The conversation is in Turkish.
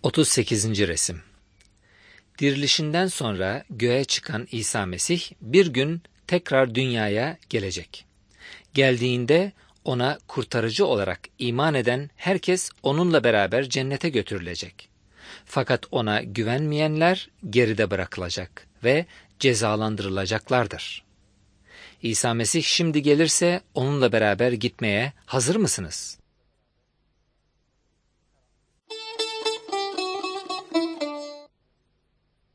38. resim. Dirilişinden sonra göğe çıkan İsa Mesih bir gün tekrar dünyaya gelecek. Geldiğinde ona kurtarıcı olarak iman eden herkes onunla beraber cennete götürülecek. Fakat ona güvenmeyenler geride bırakılacak ve cezalandırılacaklardır. İsa Mesih şimdi gelirse onunla beraber gitmeye hazır mısınız?